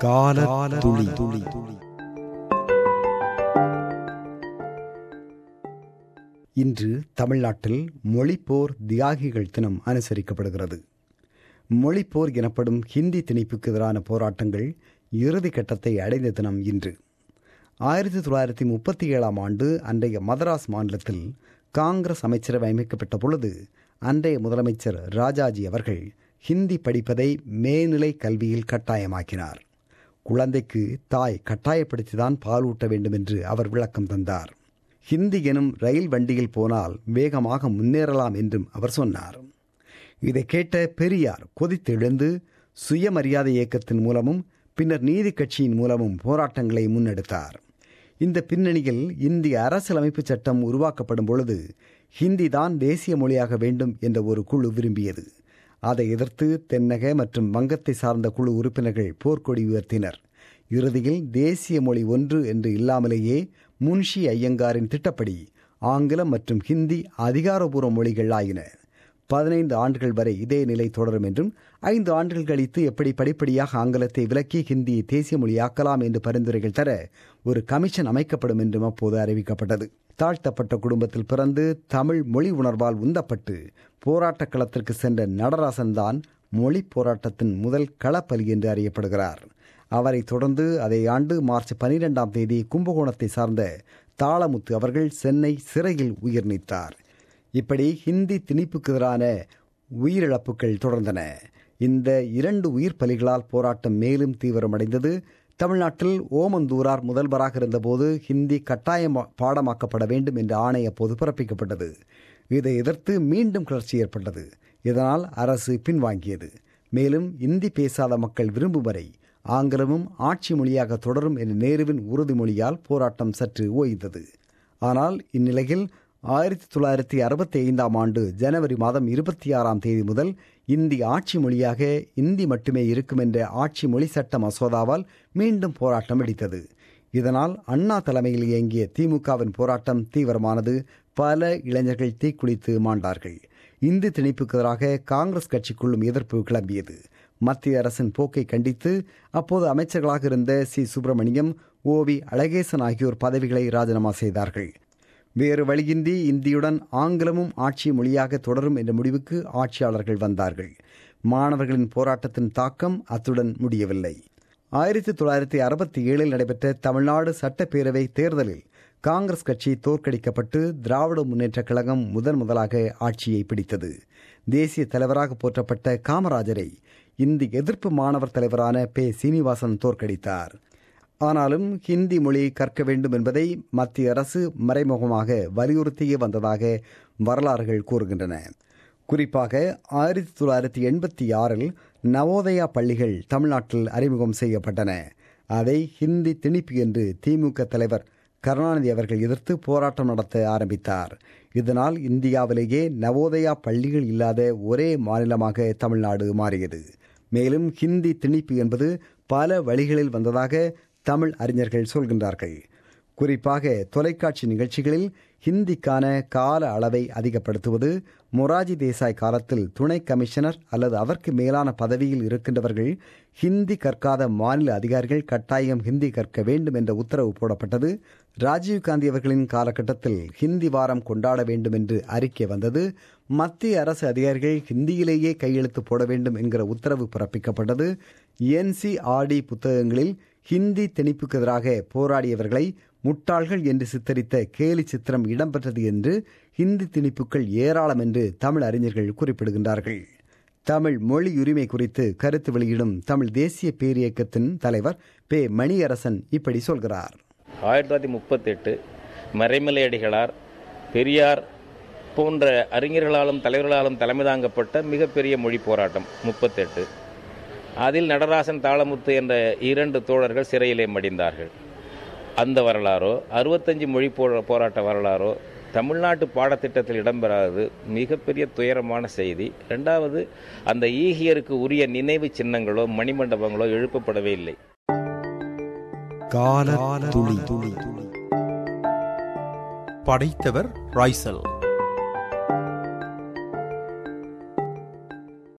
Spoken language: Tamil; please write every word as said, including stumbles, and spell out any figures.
கால துளி துளி இன்று தமிழ்நாட்டில் மொழிப்போர் தியாகிகள் தினம் அனுசரிக்கப்படுகிறது. மொழிப்போர் எனப்படும் ஹிந்தி திணிப்புக்கு எதிரான போராட்டங்கள் இறுதி கட்டத்தை அடைந்த தினம் இன்று. ஆயிரத்தி தொள்ளாயிரத்தி முப்பத்தி ஏழாம் ஆண்டு அன்றைய மதராஸ் மாநிலத்தில் காங்கிரஸ் அமைச்சரவை அமைக்கப்பட்ட பொழுது அன்றைய முதலமைச்சர் ராஜாஜி அவர்கள் ஹிந்தி படிப்பதை மேல்நிலை கல்வியில் கட்டாயமாக்கினார். குழந்தைக்கு தாய் கட்டாயப்படுத்திதான் பாலூட்ட வேண்டும் என்று அவர் விளக்கம் தந்தார். ஹிந்தி எனும் ரயில் வண்டியில் போனால் வேகமாக முன்னேறலாம் என்றும் அவர் சொன்னார். இதை கேட்ட பெரியார் கொதித்தெழுந்து சுயமரியாதை இயக்கத்தின் மூலமும் பின்னர் நீதி கட்சியின் மூலமும் போராட்டங்களை முன்னெடுத்தார். இந்த பின்னணியில் இந்திய அரசியலமைப்பு சட்டம் உருவாக்கப்படும் பொழுது ஹிந்தி தான் தேசிய மொழியாக வேண்டும் என்ற ஒரு குழு விரும்பியது. அதை எதிர்த்து தென்னக மற்றும் வங்கத்தை சார்ந்த குழு உறுப்பினர்கள் போர்க்கொடி உயர்த்தினர். இறுதியில் தேசிய மொழி ஒன்று என்று இல்லாமலேயே முன்ஷி ஐயங்காரின் திட்டப்படி ஆங்கிலம் மற்றும் ஹிந்தி அதிகாரபூர்வ மொழிகள் ஆயின. பதினைந்து ஆண்டுகள் வரை இதே நிலை தொடரும் என்றும் ஐந்து ஆண்டுகள் கழித்து எப்படி படிப்படியாக ஆங்கிலத்தை விலக்கி ஹிந்தியை தேசிய மொழியாக்கலாம் என்று பரிந்துரைகள் தர ஒரு கமிஷன் அமைக்கப்படும் என்றும் அப்போது அறிவிக்கப்பட்டது. தாழ்த்தப்பட்ட குடும்பத்தில் பிறந்து தமிழ் மொழி உணர்வால் உந்தப்பட்டு போராட்ட களத்திற்கு சென்ற நடராசன் தான் மொழி போராட்டத்தின் முதல் களப்பலி என்று அறியப்படுகிறார். அவரை தொடர்ந்து அதே ஆண்டு மார்ச் பனிரெண்டாம் தேதி கும்பகோணத்தை சார்ந்த தாளமுத்து அவர்கள் சென்னை சிறையில் உயிர் நீத்தார். இப்படி ஹிந்தி திணிப்புக்கு எதிரான உயிரிழப்புகள் தொடர்ந்தன. இந்த இரண்டு உயிர் பலிகளால் போராட்டம் மேலும் தீவிரமடைந்தது. தமிழ்நாட்டில் ஓமந்தூரார் முதல்வராக இருந்தபோது ஹிந்தி கட்டாயம் பாடமாக்கப்பட வேண்டும் என்ற ஆணை அப்போது பிறப்பிக்கப்பட்டது. இதை எதிர்த்து மீண்டும் கிளர்ச்சி ஏற்பட்டது. இதனால் அரசு பின்வாங்கியது. மேலும் இந்தி பேசாத மக்கள் விரும்பும் வரை ஆங்கிலமும் ஆட்சி மொழியாக தொடரும் என்ற நேருவின் உறுதிமொழியால் போராட்டம் சற்று ஓய்ந்தது. ஆனால் இந்நிலையில் ஆயிரத்தி தொள்ளாயிரத்தி அறுபத்தி ஐந்தாம் ஆண்டு ஜனவரி மாதம் இருபத்தி ஆறாம் தேதி முதல் இந்தி ஆட்சி மொழியாக இந்தி மட்டுமே இருக்கும் என்ற ஆட்சி மொழி சட்ட மசோதாவால் மீண்டும் போராட்டம் வெடித்தது. இதனால் அண்ணா தலைமையில் இயங்கிய திமுகவின் போராட்டம் தீவிரமானது. பல இளைஞர்கள் தீக்குளித்து மாண்டார்கள். இந்தி திணிப்புக்கு எதிராக காங்கிரஸ் கட்சிக்குள்ளும் எதிர்ப்பு கிளம்பியது. மத்திய அரசின் போக்கை கண்டித்து அப்போது அமைச்சர்களாக இருந்த C Subramaniam, O V Alagesan ஆகியோர் பதவிகளை ராஜினாமா செய்தார்கள். வேறு வழியின்றி இந்தியுடன் ஆங்கிலமும் ஆட்சி மொழியாக தொடரும் என்ற முடிவுக்கு ஆட்சியாளர்கள் வந்தார்கள். மாணவர்களின் போராட்டத்தின் தாக்கம் அத்துடன் முடியவில்லை. ஆயிரத்தி தொள்ளாயிரத்தி அறுபத்தி ஏழில் நடைபெற்ற தமிழ்நாடு சட்டப்பேரவை தேர்தலில் காங்கிரஸ் கட்சி தோற்கடிக்கப்பட்டு திராவிட முன்னேற்றக் கழகம் முதன் முதலாக ஆட்சியை பிடித்தது. தேசிய தலைவராக போற்றப்பட்ட காமராஜரை இந்தி எதிர்ப்பு மாணவர் தலைவரான பே சீனிவாசன் தோற்கடித்தார். ஆனாலும் ஹிந்தி மொழி கற்க வேண்டும் என்பதை மத்திய அரசு மறைமுகமாக வலியுறுத்தியே வந்ததாக வரலாறுகள் கூறுகின்றன. குறிப்பாக ஆயிரத்தி தொள்ளாயிரத்தி எண்பத்தி ஆறில் நவோதயா பள்ளிகள் தமிழ்நாட்டில் அறிமுகம் செய்யப்பட்டன. அதை ஹிந்தி திணிப்பு என்று திமுக தலைவர் கருணாநிதி அவர்கள் எதிர்த்து போராட்டம் நடத்த ஆரம்பித்தார். இதனால் இந்தியாவிலேயே நவோதயா பள்ளிகள் இல்லாத ஒரே மாநிலமாக தமிழ்நாடு மாறியது. மேலும் ஹிந்தி திணிப்பு என்பது பல வழிகளில் வந்ததாக தமிழ் அறிஞர்கள் சொல்கின்றார்கள். குறிப்பாக தொலைக்காட்சி நிகழ்ச்சிகளில் ஹிந்திக்கான கால அளவை அதிகப்படுத்துவது, மொராஜி தேசாய் காலத்தில் துணை கமிஷனர் அல்லது அதற்கு மேலான பதவியில் இருக்கின்றவர்கள் ஹிந்தி கற்காத மாநில அதிகாரிகள் கட்டாயம் ஹிந்தி கற்க வேண்டும் என்ற உத்தரவு போடப்பட்டது. ராஜீவ்காந்தி அவர்களின் காலகட்டத்தில் ஹிந்தி வாரம் கொண்டாட வேண்டும் என்று அறிக்கை வந்தது. மத்திய அரசு அதிகாரிகள் ஹிந்தியிலேயே கையெழுத்து போட வேண்டும் என்கிற உத்தரவு பிறப்பிக்கப்பட்டது. என்சிஆர்டி புத்தகங்களில் ஹிந்தி திணிப்புக்கு எதிராக போராடியவர்களை முட்டாள்கள் என்று சித்தரித்த கேலி சித்திரம் இடம்பெற்றது என்று ஹிந்தி திணிப்புகள் ஏராளம் என்று தமிழ் அறிஞர்கள் குறிப்பிடுகின்றார்கள். தமிழ் மொழி உரிமை குறித்து கருத்து வெளியிடும் தமிழ் தேசிய பேரியக்கத்தின் தலைவர் பே மணியரசன் இப்படி சொல்கிறார். ஆயிரத்தி தொள்ளாயிரத்தி முப்பத்தி எட்டு மறைமலையடிகளார், பெரியார் போன்ற அறிஞர்களாலும் தலைவர்களாலும் தலைமை தாங்கப்பட்ட மிகப்பெரிய மொழி போராட்டம் முப்பத்தெட்டு. அதில் நடராசன், தாளமுத்து என்ற இரண்டு தோழர்கள் சிறையிலே மடிந்தார்கள். அந்த வரலாறோ அறுபத்தஞ்சு மொழி போராட்ட வரலாறோ தமிழ்நாட்டு பாடத்திட்டத்தில் இடம்பெறாதது மிகப்பெரிய துயரமான செய்தி. இரண்டாவது, அந்த ஈகியருக்கு உரிய நினைவு சின்னங்களோ மணிமண்டபங்களோ எழுப்பப்படவே இல்லை. கால துளி துளி படைத்தவர் ராய்சல்.